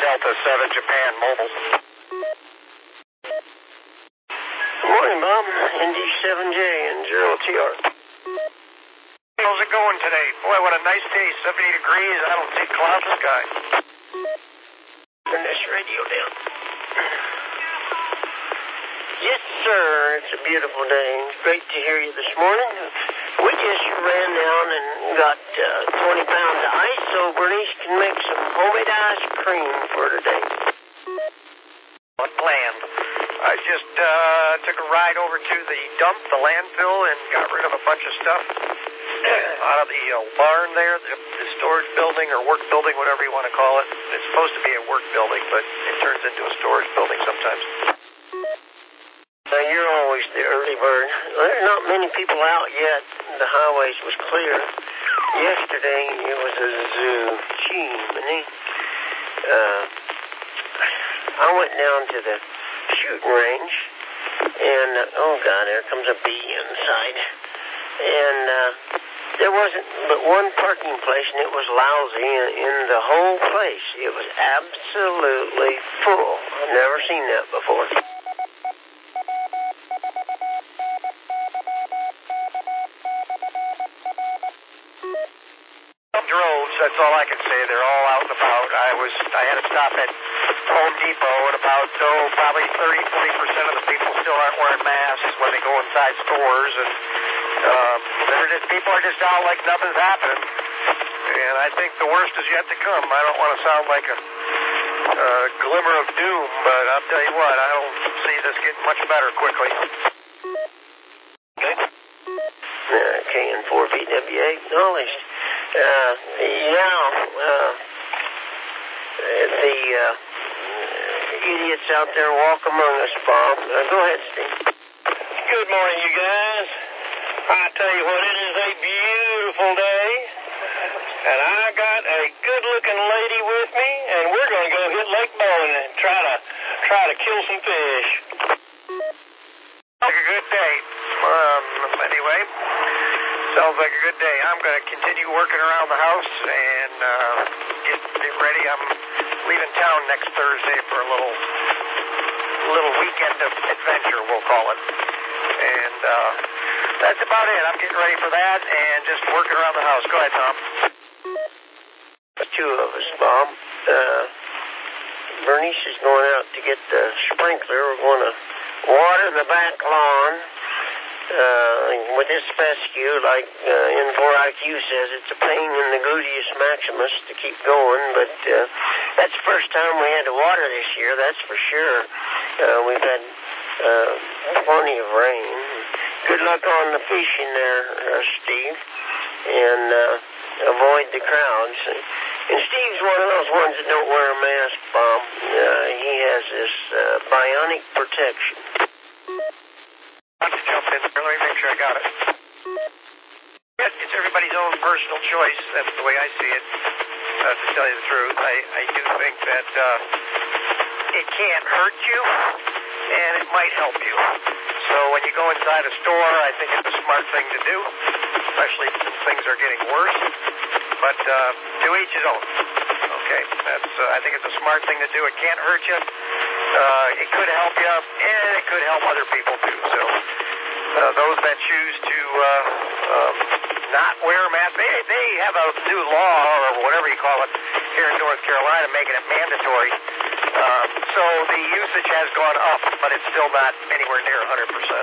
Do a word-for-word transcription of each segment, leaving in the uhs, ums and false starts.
Delta seven, Japan Mobile. Good morning, Bob. N D seven J and zero T R. How's it going today? Boy, what a nice day. seventy degrees. I don't see clouds in the sky. Turn this radio down. Yes, sir. It's a beautiful day. It's great to hear you this morning. We just ran down and got uh, twenty pounds of ice so Bernice can make some homemade ice cream for today. Unplanned. I just uh, took a ride over to the dump, the landfill, and got rid of a bunch of stuff out of the uh, barn there, the, the storage building or work building, whatever you want to call it. It's supposed to be a work building, but it turns into a storage building sometimes. Now, you're always the early bird. There's not many people out yet. The highways was clear. Yesterday, it was a zoo. Gee, man. Uh, I went down to the shooting range, and, uh, oh, God, there comes a bee inside. And uh, there wasn't but one parking place, and it was lousy in, in the whole place. It was absolutely full. I've never seen that before. Droves, that's all I can say. They're all out and about. I was, I had to stop at Home Depot, and about, oh, probably thirty, forty percent of the people still aren't wearing masks when they go inside stores, and um, they're just, people are just out like nothing's happening. And I think the worst is yet to come. I don't want to sound like a uh, glimmer of doom, but I'll tell you what, I don't see this getting much better quickly. Okay. Uh, K N four B W A acknowledged. Uh, yeah, uh, the uh, idiots out there walk among us, Bob. Uh, go ahead, Steve. Good morning, you guys. I tell you what, it is a beautiful day, and I got a good-looking lady with me, and we're going to go hit Lake Bowen and try to try to kill some fish. Like a good day. Um, anyway, sounds like a good day. I'm going to continue working around the house and uh, get, get ready. I'm leaving town next Thursday for a little little weekend of adventure, we'll call it. And uh, that's about it. I'm getting ready for that and just working around the house. Go ahead, Tom. Two of us, Bob. Uh, Bernice is going out to get the sprinkler. We're going to water the back lawn. Uh, with this fescue, like uh, N four I Q says, it's a pain in the gluteus maximus to keep going, but uh, that's the first time we had to water this year, that's for sure. Uh, we've had uh, plenty of rain. Good luck on the fishing there, uh, Steve, and uh, avoid the crowds. And Steve's one of those ones that don't wear a mask, Bob. Uh, he has this uh, bionic protection. I'll just jump in there. Let me make sure I got it. Yes, it's everybody's own personal choice. That's the way I see it, uh, to tell you the truth. I, I do think that uh, it can't hurt you, and it might help you. So when you go inside a store, I think it's a smart thing to do, especially since things are getting worse. But uh, to each his own. Okay, that's. Uh, I think it's a smart thing to do. It can't hurt you. Uh, it could help you, and it could help other people too. So uh, those that choose to uh, um, not wear a mask, they, they have a new law or whatever you call it here in North Carolina, making it mandatory. Uh, so the usage has gone up, but it's still not anywhere near one hundred percent.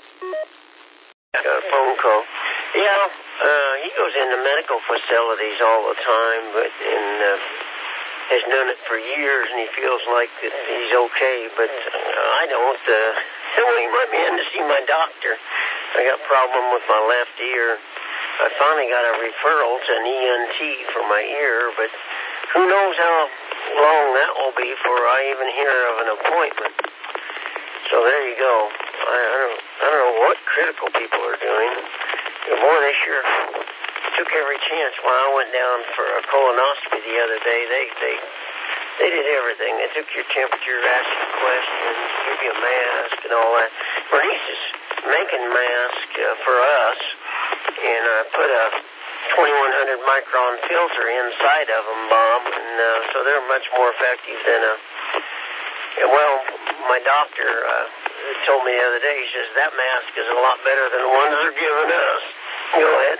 Got a phone call. Yeah, uh, he goes into medical facilities all the time, but and uh, has done it for years, and he feels like that he's okay, but uh, I don't. Uh, well, he let me in to see my doctor. I got a problem with my left ear. I finally got a referral to an E N T for my ear, but who knows how long that will be before I even hear of an appointment. So there you go. I, I don't I don't know what critical people are doing. Boy, they sure took every chance. When I went down for a colonoscopy the other day, they they they did everything. They took your temperature, asked you questions, gave you a mask and all that. Bernice is making masks uh, for us, and I put a twenty-one hundred micron filter inside of them, Bob, and uh, so they're much more effective than a, well, my doctor uh, told me the other day, he says, that mask is a lot better than the ones they're giving us. Go ahead.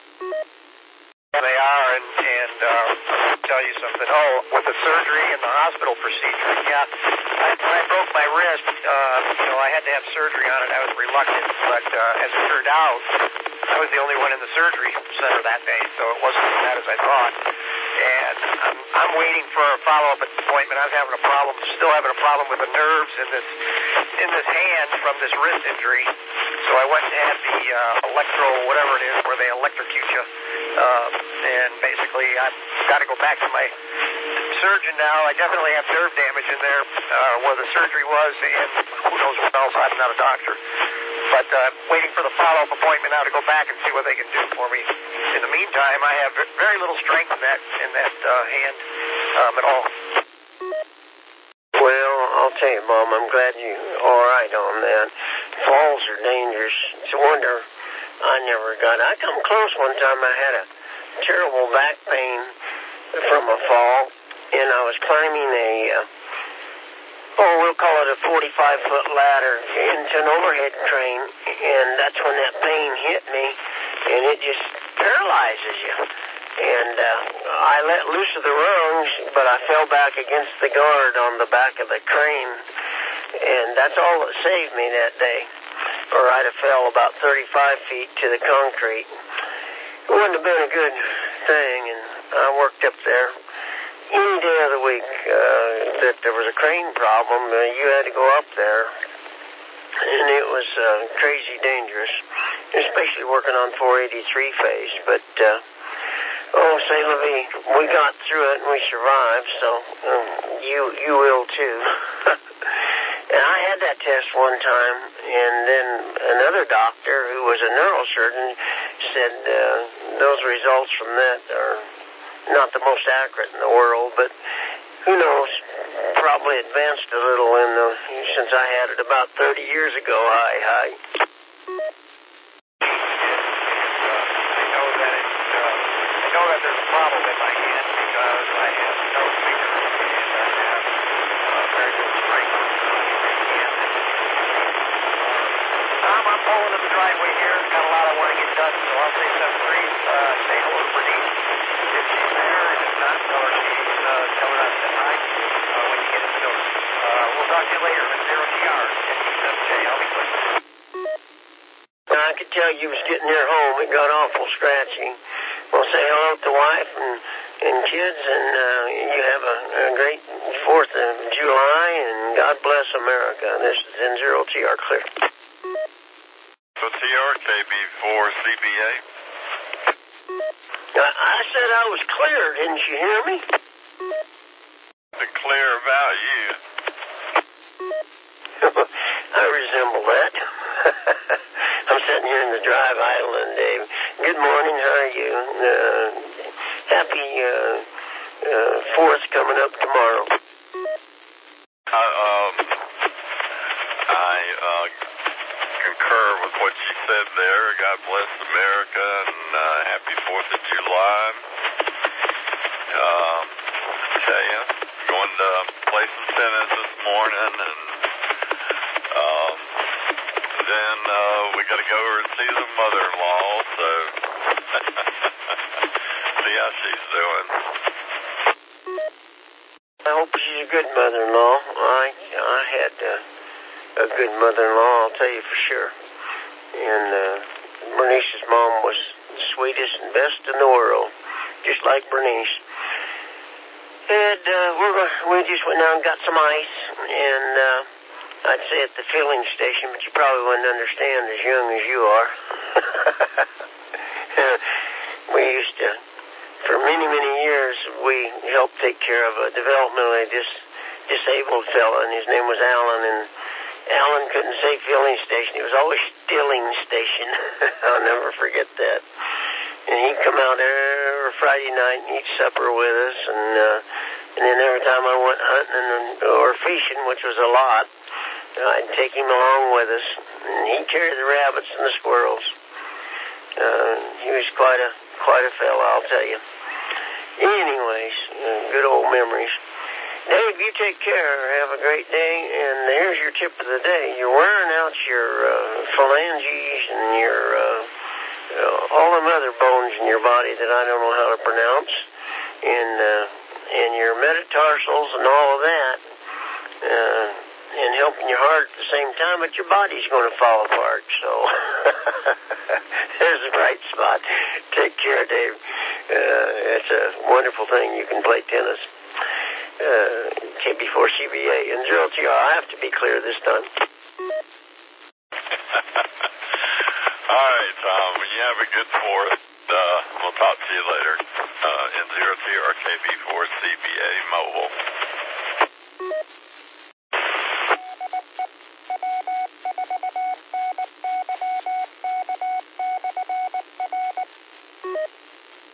They are, and, and uh, I'll tell you something. Oh, with the surgery and the hospital procedure, yeah, I, when I broke my wrist, uh, you know, I had to have surgery on it. I was reluctant, but uh, as it turned out, I was the only one in the surgery center that day, so it wasn't as bad as I thought. And I'm, I'm waiting for a follow-up appointment. I was having a problem, still having a problem with the nerves in this in this hand from this wrist injury. So I went and had the uh, electro, whatever it is, where they electrocute you. Um, and basically, I've got to go back to my surgeon now. I definitely have nerve damage in there uh, where the surgery was, and who knows what else. I'm not a doctor. But uh, waiting for the follow-up appointment now to go back and see what they can do for me. In the meantime, I have very little strength in that in that uh, hand um, at all. Well, I'll tell you, Bob, I'm glad you're all right on that. Falls are dangerous. It's a wonder I never got it. I come close one time. I had a terrible back pain from a fall, and I was climbing a, uh, oh, we'll call it a forty-five foot ladder into an overhead crane, and that's when that pain hit me, and it just paralyzes you. And uh, I let loose of the rungs, but I fell back against the guard on the back of the crane, and that's all that saved me that day. Or I'd have fell about thirty-five feet to the concrete. It wouldn't have been a good thing, and I worked up there. Any day of the week uh, that there was a crane problem, uh, you had to go up there, and it was uh, crazy dangerous, especially working on four eighty-three phase, but... Uh, Oh, say, Levy, we got through it and we survived, so um, you you will too. And I had that test one time, and then another doctor who was a neurosurgeon said uh, those results from that are not the most accurate in the world, but who knows, probably advanced a little in the, since I had it about thirty years ago. Hi, hi. I know that there's a problem in my hand because I have no finger and I have uh, very little strength in my hand. Um, I'm pulling in the driveway here. Got a lot I want to get done, so I'll say seven three. Uh, say hello to Bernice if she's there, and if not, tell her she's uh, tell her I said hi uh, when you get in the door. Uh, we'll talk to you later at zero T R fifty-seven J. I'll be quick. Now, I could tell you was getting near home. It got awful scratchy. Well, say hello to wife and, and kids, and uh, you have a, a great fourth of July, and God bless America. This is N zero T R clear. So T R K B four C B A? I, I said I was clear. Didn't you hear me? To clear about you. I resemble that. I'm sitting here in the drive idling, Dave. Good morning. How are you? Uh, happy uh, uh, fourth coming up tomorrow. I, um, I uh, concur with what you said there. God bless America, and uh, happy fourth of July. Um, I tell you, going to play some tennis this morning, and um, then uh, we got to go over and see the mother-in-law, so see how she's doing. I hope she's a good mother-in-law. I I had uh, a good mother-in-law, I'll tell you for sure. And uh, Bernice's mom was the sweetest and best in the world, just like Bernice. And uh, we're we just went down and got some ice, and uh, I'd say at the filling station, but you probably wouldn't understand as young as you are. We used to, for many, many years, we helped take care of a developmentally dis- disabled fella, and his name was Alan, and Alan couldn't say filling station. He was always stilling station. I'll never forget that. And he'd come out every Friday night and eat supper with us, and uh, and then every time I went hunting and, or fishing, which was a lot, I'd take him along with us, and he'd carry the rabbits and the squirrels. Uh, he was quite a quite a fella, I'll tell you. Anyways, uh, good old memories. Dave, you take care. Have a great day. And here's your tip of the day. You're wearing out your uh, phalanges and your uh, uh, all them other bones in your body that I don't know how to pronounce, and uh, and your metatarsals and all of that, uh, and helping your heart at the same time, but your body's going to fall apart. So there's the right spot. Take care, Dave. Uh, it's a wonderful thing. You can play tennis. Uh, K B four C B A. And zero T R, I have to be clear this time. All right, Tom. Well, you have a good fourth. Uh, we'll talk to you later. Uh, N zero T R K B four C B A Mobile.